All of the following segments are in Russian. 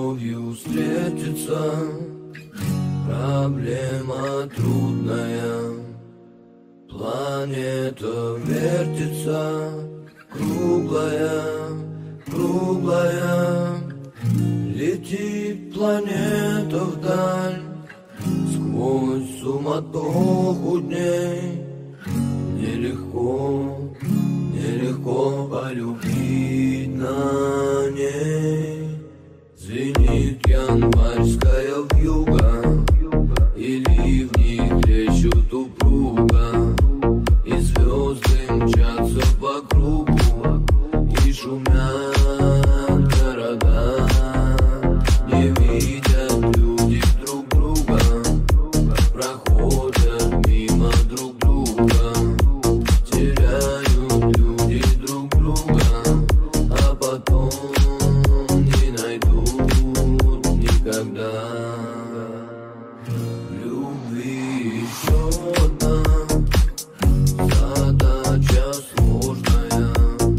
любовью встретиться. Проблема трудная, планета вертится, круглая, круглая. Летит планета вдаль, сквозь суматоху дней. Нелегко, нелегко полюбить на ней. Звенит январская вьюга, и ливни трещут упруго, и звезды мчатся по кругу, и шумят города. Не видят люди друг друга, проходят мимо друг друга. Теряют люди друг друга, а потом не найдут никогда. Любви еще одна задача сложная.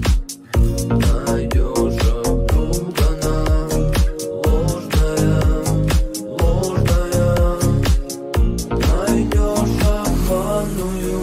Найдешь, а вдруг она ложная, ложная. Найдешь обманную,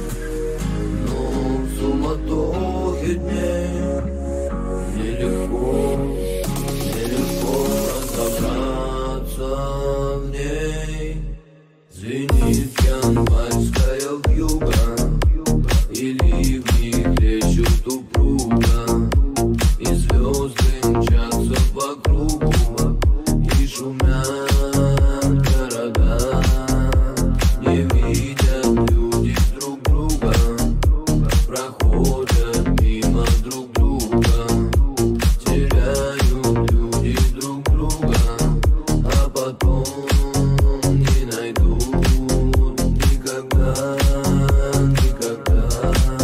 но в суматохе дней нелегко, нелегко разобраться в ней. Звенит январская вьюга, и ливни трещут упруго, и звезды мчатся по кругу, и шумят города. Не видят люди друг друга, проходят мимо друг друга. Теряют люди друг друга, а потом не найдут никогда, никогда.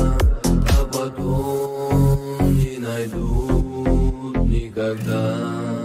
А потом не найдут никогда.